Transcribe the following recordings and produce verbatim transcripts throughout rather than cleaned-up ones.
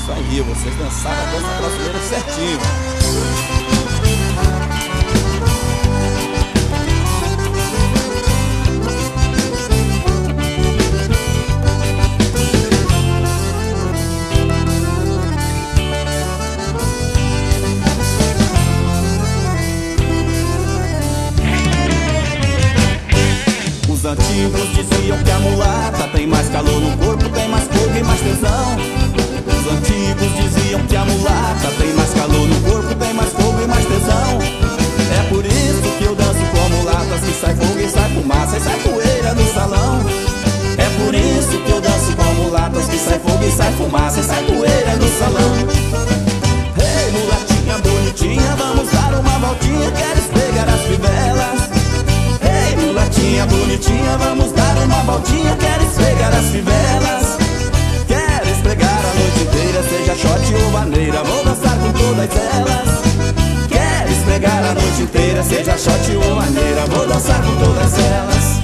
Isso aí, vocês dançaram a dança brasileira certinho. Os antigos diziam que a mulata tem mais calor no corpo, tem mais fogo e mais tesão. Os antigos diziam que a mulata tem mais calor no corpo, tem mais fogo e mais tesão. É por isso que eu danço com mulatas, que sai fogo e sai fumaça e sai poeira no salão. É por isso que eu danço com mulatas, que sai fogo e sai fumaça e sai poeira no salão. Ei, mulatinha bonitinha, vamos dar uma voltinha, queres pegar as fivelas? Ei, mulatinha bonitinha, vamos dar uma voltinha, queres pegar as fivelas? Queres pegar a noite inteira, seja shot ou maneira, vou dançar com todas elas. Queres pegar a noite inteira, seja shot ou maneira, vou dançar com todas elas.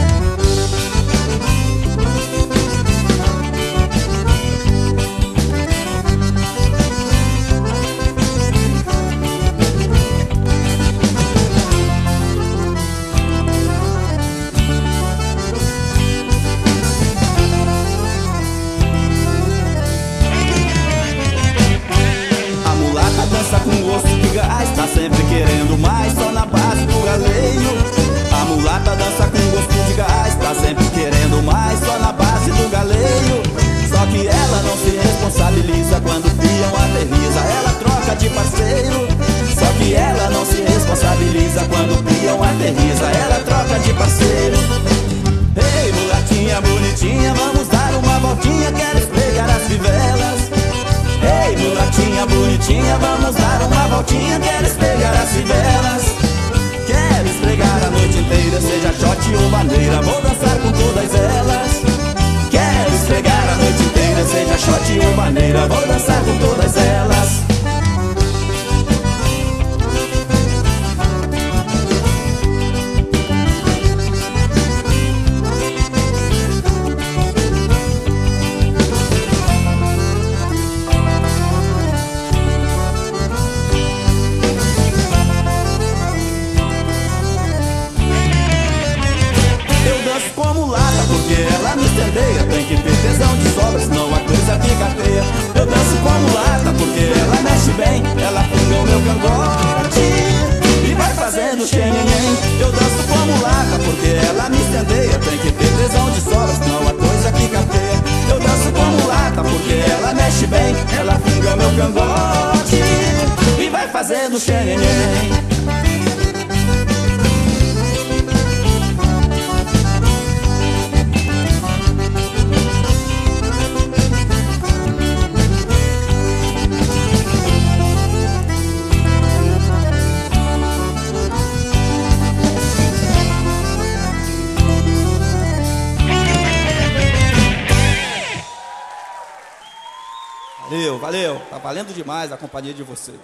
Dança com gosto de gás, tá sempre querendo mais, só na base do galeio. A mulata dança com gosto de gás, tá sempre querendo mais, só na base do galeio. Só que ela não se responsabiliza quando o peão aterriza, ela troca de parceiro. Só que ela não se responsabiliza quando o peão aterriza, ela troca de parceiro. Ei, mulatinha bonitinha, vamos dar uma voltinha, queres pegar as fivelas? Ei, mulatinha bonitinha, vamos dar uma voltinha, queres pegar as fivelas? Queres pregar a noite inteira, seja shot ou maneira, vou dançar com todas elas. Queres pregar a noite inteira, seja shot ou maneira, vou dançar com todas elas. Com mulata, porque ela me incendeia, tem que ter tesão de sobra, senão a coisa fica feia. Eu danço com mulata, porque ela mexe bem, ela funga o meu cangote e vai fazendo xenhenhen. Eu danço com mulata, porque ela me incendeia, tem que ter tesão de sobra, senão a coisa fica feia. Eu danço com mulata, porque ela mexe bem, ela funga o meu cangote e vai fazendo xenhenhen. Valeu, valeu, tá valendo demais a companhia de vocês.